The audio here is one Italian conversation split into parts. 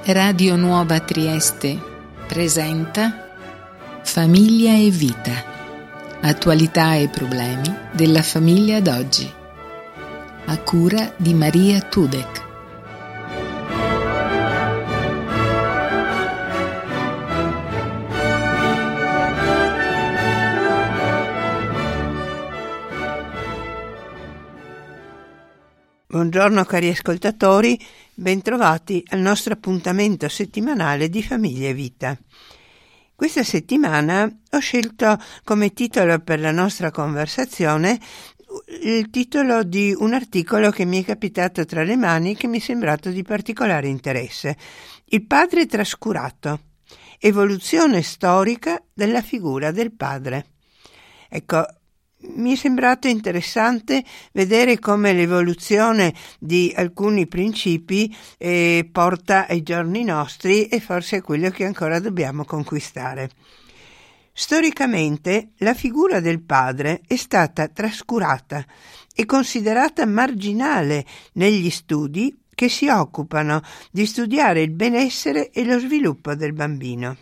Radio Nuova Trieste presenta Famiglia e Vita. Attualità e problemi della famiglia d'oggi. A cura di Maria Tudek. Buongiorno cari ascoltatori, bentrovati al nostro appuntamento settimanale di Famiglia e Vita. Questa settimana ho scelto come titolo per la nostra conversazione il titolo di un articolo che mi è capitato tra le mani e che mi è sembrato di particolare interesse. Il padre trascurato. Evoluzione storica della figura del padre. Ecco, mi è sembrato interessante vedere come l'evoluzione di alcuni principi porta ai giorni nostri e forse a quello che ancora dobbiamo conquistare. Storicamente la figura del padre è stata trascurata e considerata marginale negli studi che si occupano di studiare il benessere e lo sviluppo del bambino.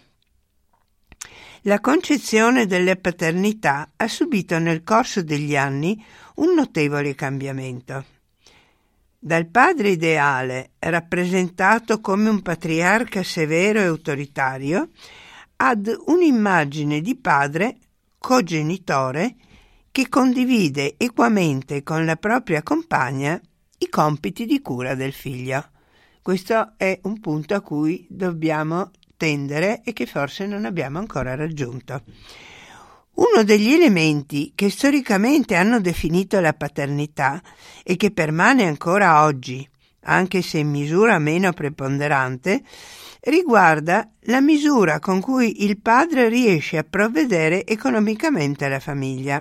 La concezione della paternità ha subito nel corso degli anni un notevole cambiamento. Dal padre ideale, rappresentato come un patriarca severo e autoritario, ad un'immagine di padre cogenitore che condivide equamente con la propria compagna i compiti di cura del figlio. Questo è un punto a cui dobbiamo tendere e che forse non abbiamo ancora raggiunto. Uno degli elementi che storicamente hanno definito la paternità e che permane ancora oggi, anche se in misura meno preponderante, riguarda la misura con cui il padre riesce a provvedere economicamente alla famiglia.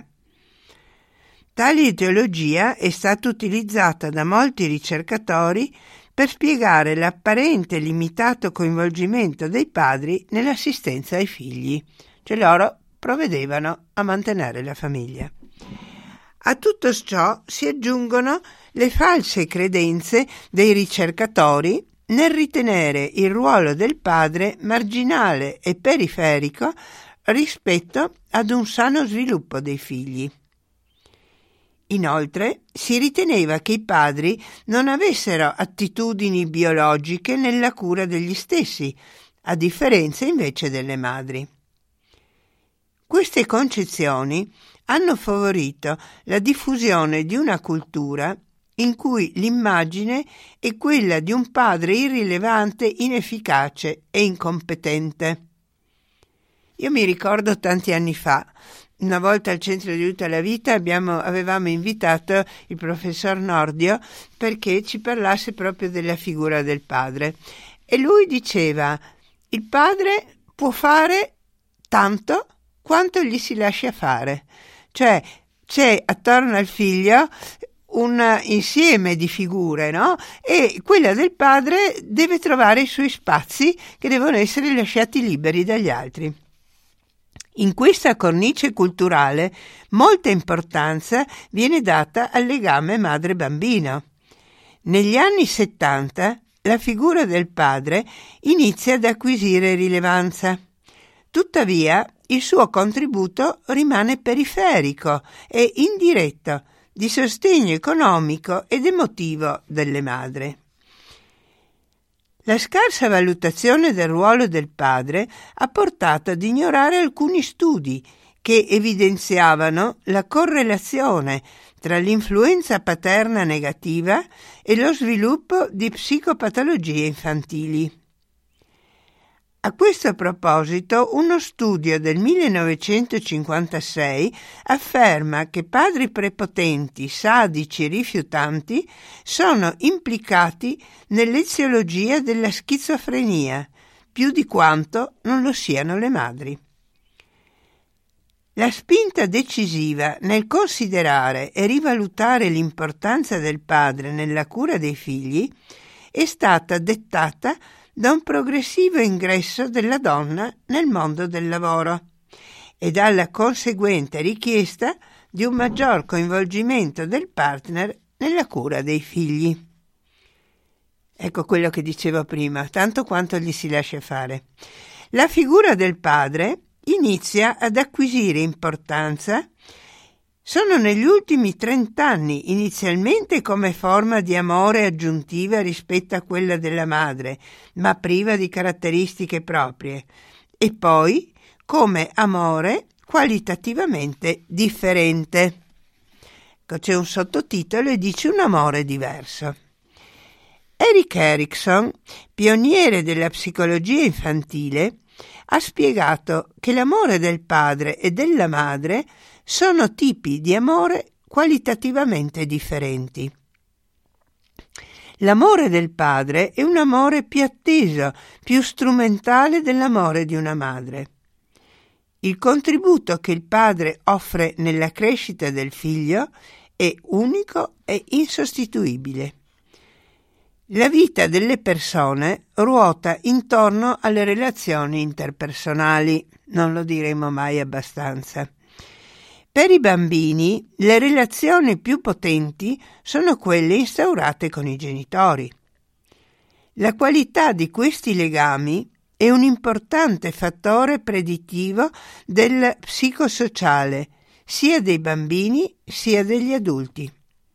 Tale ideologia è stata utilizzata da molti ricercatori per spiegare l'apparente limitato coinvolgimento dei padri nell'assistenza ai figli, cioè loro provvedevano a mantenere la famiglia. A tutto ciò si aggiungono le false credenze dei ricercatori nel ritenere il ruolo del padre marginale e periferico rispetto ad un sano sviluppo dei figli. Inoltre, si riteneva che i padri non avessero attitudini biologiche nella cura degli stessi, a differenza invece delle madri. Queste concezioni hanno favorito la diffusione di una cultura in cui l'immagine è quella di un padre irrilevante, inefficace e incompetente. Io mi ricordo tanti anni fa, una volta al Centro di Aiuto alla Vita avevamo invitato il professor Nordio perché ci parlasse proprio della figura del padre. E lui diceva: il padre può fare tanto quanto gli si lascia fare. Cioè c'è attorno al figlio un insieme di figure, no? E quella del padre deve trovare i suoi spazi che devono essere lasciati liberi dagli altri. In questa cornice culturale molta importanza viene data al legame madre-bambino. Negli anni 70 la figura del padre inizia ad acquisire rilevanza. Tuttavia il suo contributo rimane periferico e indiretto di sostegno economico ed emotivo delle madri. La scarsa valutazione del ruolo del padre ha portato ad ignorare alcuni studi che evidenziavano la correlazione tra l'influenza paterna negativa e lo sviluppo di psicopatologie infantili. A questo proposito, uno studio del 1956 afferma che padri prepotenti, sadici e rifiutanti sono implicati nell'eziologia della schizofrenia, più di quanto non lo siano le madri. La spinta decisiva nel considerare e rivalutare l'importanza del padre nella cura dei figli è stata dettata da un progressivo ingresso della donna nel mondo del lavoro e dalla conseguente richiesta di un maggior coinvolgimento del partner nella cura dei figli. Ecco quello che dicevo prima, tanto quanto gli si lascia fare. La figura del padre inizia ad acquisire importanza. Sono negli ultimi 30 anni, inizialmente come forma di amore aggiuntiva rispetto a quella della madre, ma priva di caratteristiche proprie, e poi come amore qualitativamente differente. C'è un sottotitolo e dice un amore diverso. Erik Erikson, pioniere della psicologia infantile, ha spiegato che l'amore del padre e della madre sono tipi di amore qualitativamente differenti. L'amore del padre è un amore più atteso, più strumentale dell'amore di una madre. Il contributo che il padre offre nella crescita del figlio è unico e insostituibile. La vita delle persone ruota intorno alle relazioni interpersonali, non lo diremo mai abbastanza. Per i bambini le relazioni più potenti sono quelle instaurate con i genitori. La qualità di questi legami è un importante fattore predittivo del psicosociale, sia dei bambini sia degli adulti.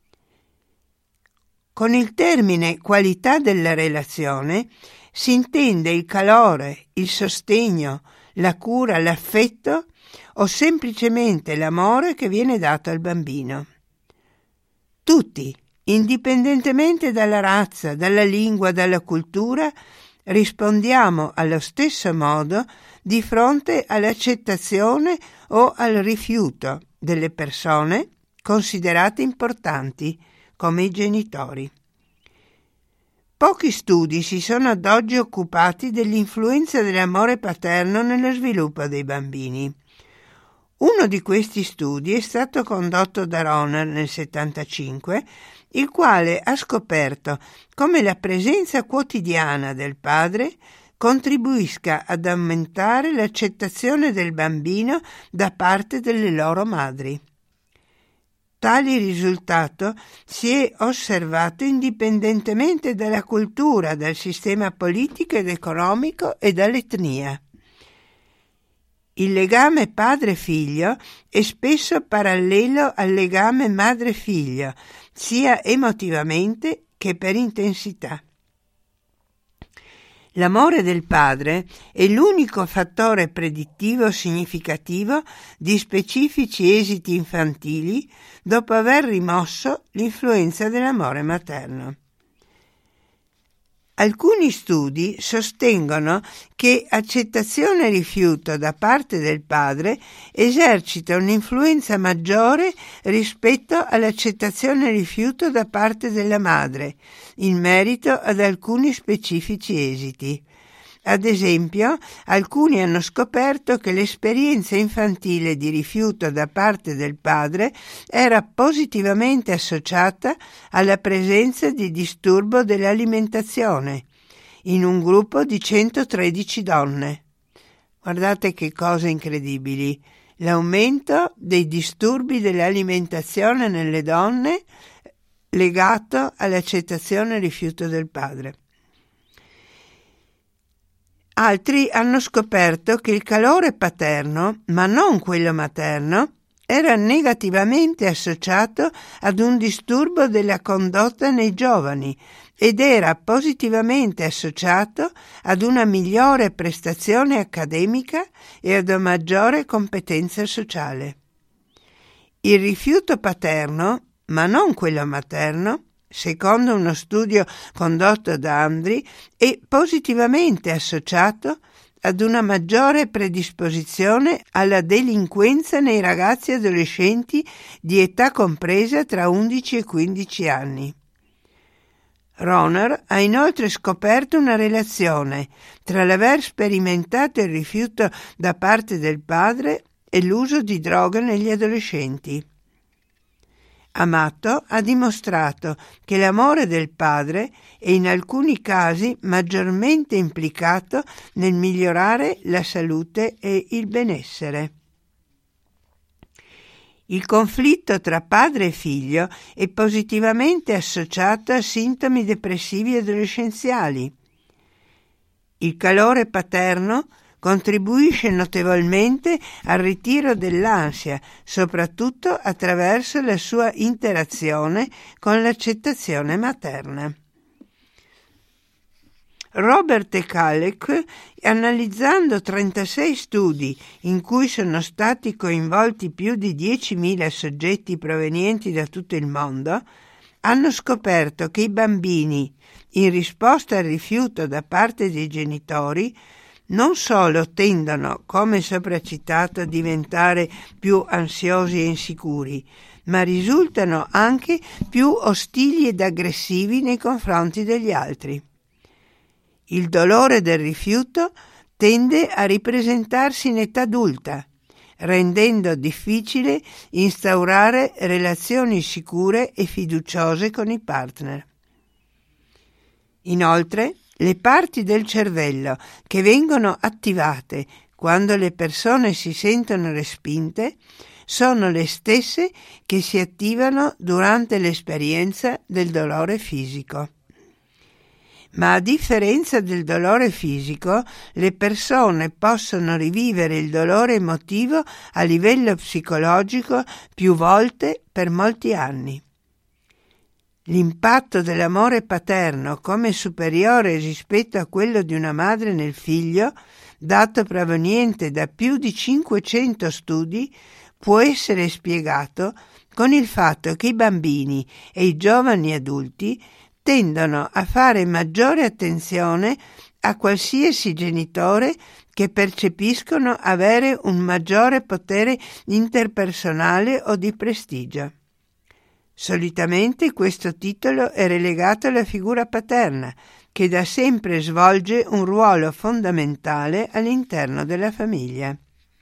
Con il termine qualità della relazione si intende il calore, il sostegno, la cura, l'affetto o semplicemente l'amore che viene dato al bambino. Tutti, indipendentemente dalla razza, dalla lingua, dalla cultura, rispondiamo allo stesso modo di fronte all'accettazione o al rifiuto delle persone considerate importanti come i genitori. Pochi studi si sono ad oggi occupati dell'influenza dell'amore paterno nello sviluppo dei bambini. Uno di questi studi è stato condotto da Roner nel 1975, il quale ha scoperto come la presenza quotidiana del padre contribuisca ad aumentare l'accettazione del bambino da parte delle loro madri. Tale risultato si è osservato indipendentemente dalla cultura, dal sistema politico ed economico e dall'etnia. Il legame padre-figlio è spesso parallelo al legame madre-figlio, sia emotivamente che per intensità. L'amore del padre è l'unico fattore predittivo significativo di specifici esiti infantili dopo aver rimosso l'influenza dell'amore materno. Alcuni studi sostengono che accettazione e rifiuto da parte del padre esercita un'influenza maggiore rispetto all'accettazione e rifiuto da parte della madre, in merito ad alcuni specifici esiti. Ad esempio, alcuni hanno scoperto che l'esperienza infantile di rifiuto da parte del padre era positivamente associata alla presenza di disturbo dell'alimentazione in un gruppo di 113 donne. Guardate che cose incredibili! L'aumento dei disturbi dell'alimentazione nelle donne legato all'accettazione e rifiuto del padre. Altri hanno scoperto che il calore paterno, ma non quello materno, era negativamente associato ad un disturbo della condotta nei giovani ed era positivamente associato ad una migliore prestazione accademica e ad una maggiore competenza sociale. Il rifiuto paterno, ma non quello materno, secondo uno studio condotto da Andri, è positivamente associato ad una maggiore predisposizione alla delinquenza nei ragazzi adolescenti di età compresa tra 11 e 15 anni. Roner ha inoltre scoperto una relazione tra l'aver sperimentato il rifiuto da parte del padre e l'uso di droghe negli adolescenti. Amato ha dimostrato che l'amore del padre è in alcuni casi maggiormente implicato nel migliorare la salute e il benessere. Il conflitto tra padre e figlio è positivamente associato a sintomi depressivi adolescenziali. Il calore paterno contribuisce notevolmente al ritiro dell'ansia, soprattutto attraverso la sua interazione con l'accettazione materna. Robert e Kalec, analizzando 36 studi in cui sono stati coinvolti più di 10.000 soggetti provenienti da tutto il mondo, hanno scoperto che i bambini, in risposta al rifiuto da parte dei genitori, non solo tendono, come sopracitato, a diventare più ansiosi e insicuri, ma risultano anche più ostili ed aggressivi nei confronti degli altri. Il dolore del rifiuto tende a ripresentarsi in età adulta, rendendo difficile instaurare relazioni sicure e fiduciose con i partner. Inoltre, le parti del cervello che vengono attivate quando le persone si sentono respinte sono le stesse che si attivano durante l'esperienza del dolore fisico. Ma a differenza del dolore fisico, le persone possono rivivere il dolore emotivo a livello psicologico più volte per molti anni. L'impatto dell'amore paterno come superiore rispetto a quello di una madre nel figlio, dato proveniente da più di 500 studi, può essere spiegato con il fatto che i bambini e i giovani adulti tendono a fare maggiore attenzione a qualsiasi genitore che percepiscono avere un maggiore potere interpersonale o di prestigio. Solitamente questo titolo è relegato alla figura paterna, che da sempre svolge un ruolo fondamentale all'interno della famiglia.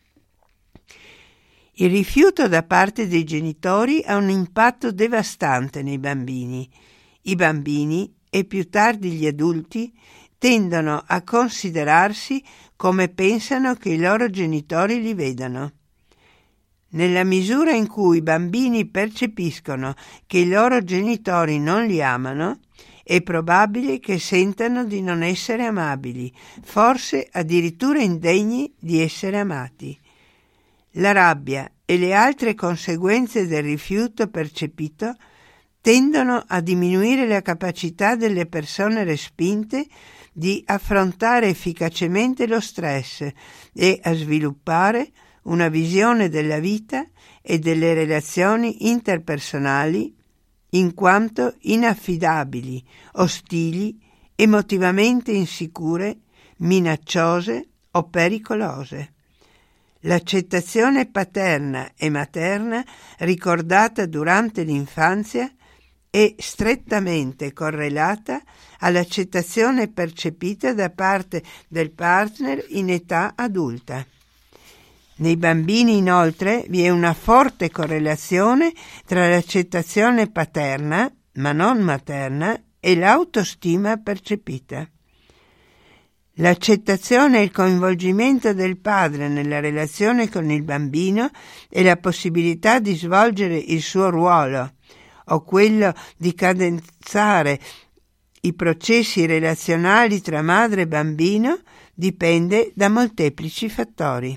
Il rifiuto da parte dei genitori ha un impatto devastante nei bambini. I bambini, e più tardi gli adulti, tendono a considerarsi come pensano che i loro genitori li vedano. Nella misura in cui i bambini percepiscono che i loro genitori non li amano, è probabile che sentano di non essere amabili, forse addirittura indegni di essere amati. La rabbia e le altre conseguenze del rifiuto percepito tendono a diminuire la capacità delle persone respinte di affrontare efficacemente lo stress e a sviluppare una visione della vita e delle relazioni interpersonali in quanto inaffidabili, ostili, emotivamente insicure, minacciose o pericolose. L'accettazione paterna e materna ricordata durante l'infanzia è strettamente correlata all'accettazione percepita da parte del partner in età adulta. Nei bambini, inoltre, vi è una forte correlazione tra l'accettazione paterna, ma non materna, e l'autostima percepita. L'accettazione e il coinvolgimento del padre nella relazione con il bambino e la possibilità di svolgere il suo ruolo o quello di cadenzare i processi relazionali tra madre e bambino dipende da molteplici fattori.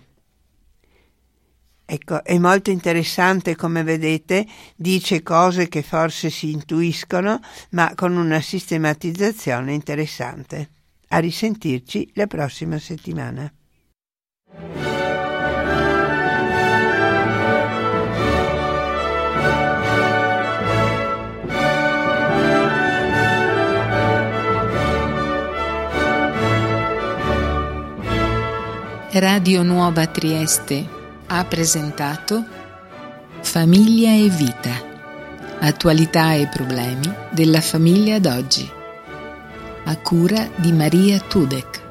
Ecco, è molto interessante, come vedete, dice cose che forse si intuiscono, ma con una sistematizzazione interessante. A risentirci la prossima settimana. Radio Nuova Trieste ha presentato Famiglia e Vita, attualità e problemi della famiglia d'oggi, a cura di Maria Tudek.